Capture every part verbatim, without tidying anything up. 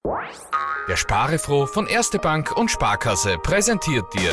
Der Sparefroh von Erste Bank und Sparkasse präsentiert dir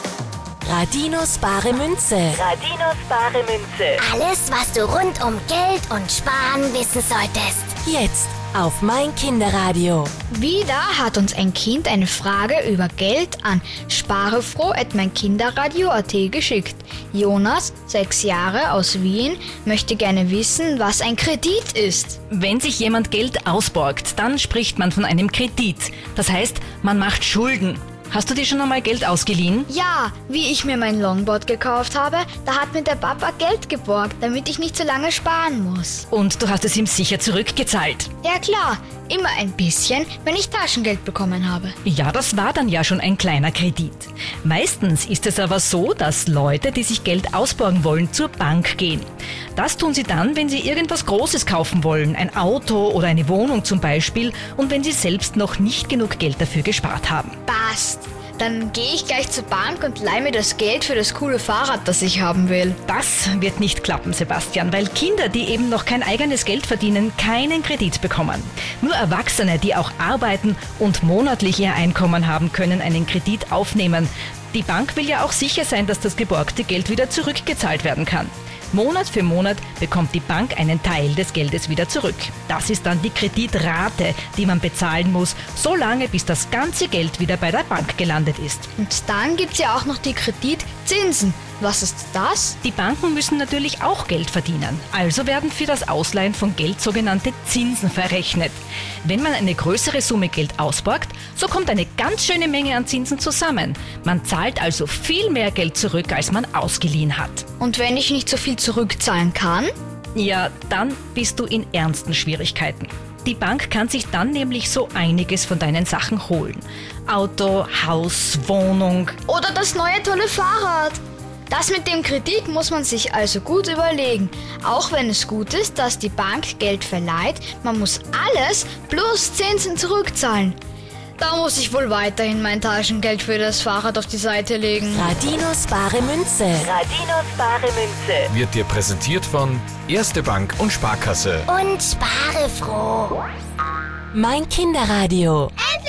Radinos bare Münze. Radinos bare Münze. Alles, was du rund um Geld und Sparen wissen solltest. Jetzt auf mein Kinderradio. Wieder hat uns ein Kind eine Frage über Geld an sparefroh at meinkinderradio punkt at geschickt. Jonas, sechs Jahre, aus Wien, möchte gerne wissen, was ein Kredit ist. Wenn sich jemand Geld ausborgt, dann spricht man von einem Kredit. Das heißt, man macht Schulden. Hast du dir schon einmal Geld ausgeliehen? Ja, wie ich mir mein Longboard gekauft habe, da hat mir der Papa Geld geborgt, damit ich nicht so lange sparen muss. Und du hast es ihm sicher zurückgezahlt? Ja klar, immer ein bisschen, wenn ich Taschengeld bekommen habe. Ja, das war dann ja schon ein kleiner Kredit. Meistens ist es aber so, dass Leute, die sich Geld ausborgen wollen, zur Bank gehen. Das tun sie dann, wenn sie irgendwas Großes kaufen wollen, ein Auto oder eine Wohnung zum Beispiel, und wenn sie selbst noch nicht genug Geld dafür gespart haben. Passt. Dann gehe ich gleich zur Bank und leihe mir das Geld für das coole Fahrrad, das ich haben will. Das wird nicht klappen, Sebastian, weil Kinder, die eben noch kein eigenes Geld verdienen, keinen Kredit bekommen. Nur Erwachsene, die auch arbeiten und monatlich ihr Einkommen haben, können einen Kredit aufnehmen. Die Bank will ja auch sicher sein, dass das geborgte Geld wieder zurückgezahlt werden kann. Monat für Monat bekommt die Bank einen Teil des Geldes wieder zurück. Das ist dann die Kreditrate, die man bezahlen muss, so lange bis das ganze Geld wieder bei der Bank gelandet ist. Und dann gibt's ja auch noch die Kreditzinsen. Was ist das? Die Banken müssen natürlich auch Geld verdienen. Also werden für das Ausleihen von Geld sogenannte Zinsen verrechnet. Wenn man eine größere Summe Geld ausborgt, so kommt eine ganz schöne Menge an Zinsen zusammen. Man zahlt also viel mehr Geld zurück, als man ausgeliehen hat. Und wenn ich nicht so viel zurückzahlen kann? Ja, dann bist du in ernsten Schwierigkeiten. Die Bank kann sich dann nämlich so einiges von deinen Sachen holen. Auto, Haus, Wohnung. Oder das neue tolle Fahrrad. Das mit dem Kredit muss man sich also gut überlegen. Auch wenn es gut ist, dass die Bank Geld verleiht, man muss alles plus Zinsen zurückzahlen. Da muss ich wohl weiterhin mein Taschengeld für das Fahrrad auf die Seite legen. Radinos bare Münze. Radinos bare Münze. wird dir präsentiert von Erste Bank und Sparkasse. Und sparefroh. Mein Kinderradio. Endlich!